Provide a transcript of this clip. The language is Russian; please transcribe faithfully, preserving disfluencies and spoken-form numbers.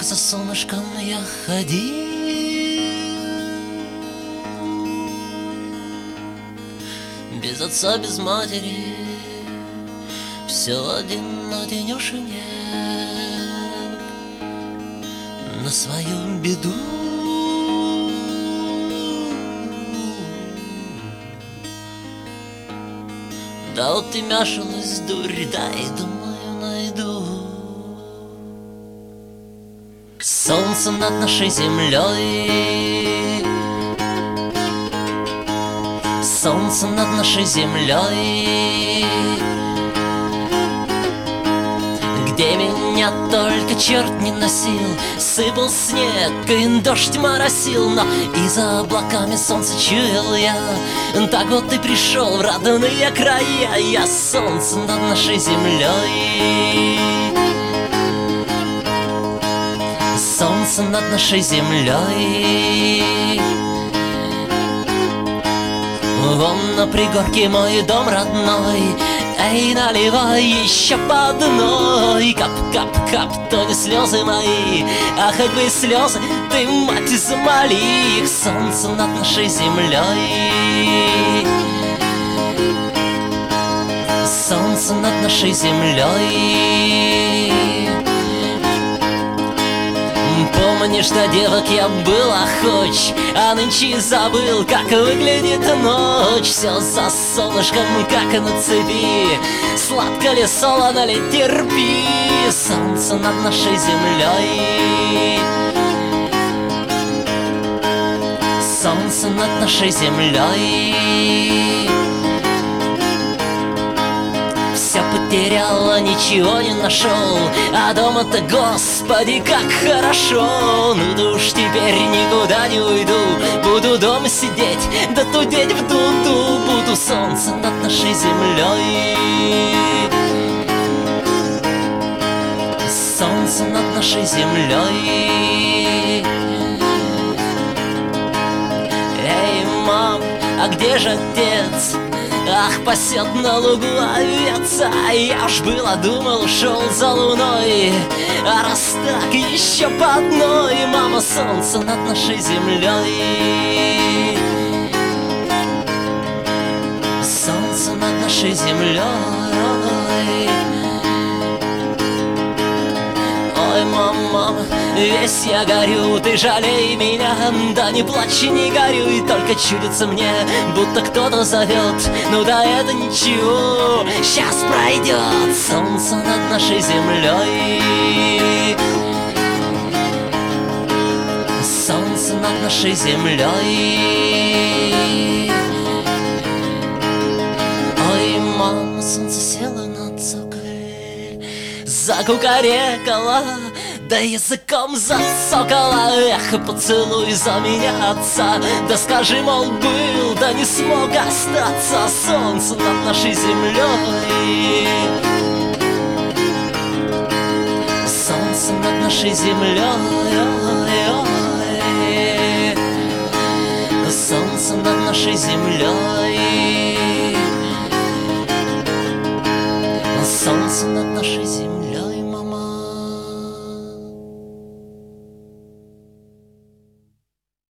как за солнышком я ходил. Без отца, без матери, все один одинешенек на свою беду. Да вот и мешалась дурь, да и думаю найду. Солнце над нашей землей, солнце над нашей землей, где меня только черт не носил. Сыпал снег, и дождь моросил, но и за облаками солнце чуял я. Так вот и пришел в родные края я. Солнце над нашей землей, солнце над нашей землей. Вон на пригорке мой дом родной, эй, наливай еще по одной. Кап-кап-кап, то не слезы мои, а хоть бы и слезы, ты, мать, замоли их. Солнце над нашей землей, солнце над нашей землей. Помнишь, что девок я был охоч, а нынче забыл, как выглядит ночь. Все за солнышком, как на цепи, сладко ли, солоно ли, терпи. Солнце над нашей землей, солнце над нашей землей. Все потеряла, ничего не нашел, а дома-то, Господи, как хорошо. Ну да уж теперь никуда не уйду, буду дома сидеть, да тудеть в дуду буду. Солнце над нашей землей, солнце над нашей землей. Эй, мам, а где же отец? Ах, пасет на лугу овец, а я уж было думал, шел за луной. А раз так, еще по одной. Мама, солнце над нашей землей, солнце над нашей землей. Ой, мама, весь я горю, ты жалей меня, да не плачь, не горюй. Только чудится мне, будто кто-то зовет. Ну да это ничего, сейчас пройдет. Солнце над нашей землей, солнце над нашей землей. Ой, мама, солнце село на цоколь, закукарекала, да языком зацокала. Эх, поцелуй за меня отца, да скажи, мол, был, да не смог остаться. Солнце над нашей землей, солнце над нашей землей, солнце над нашей землей.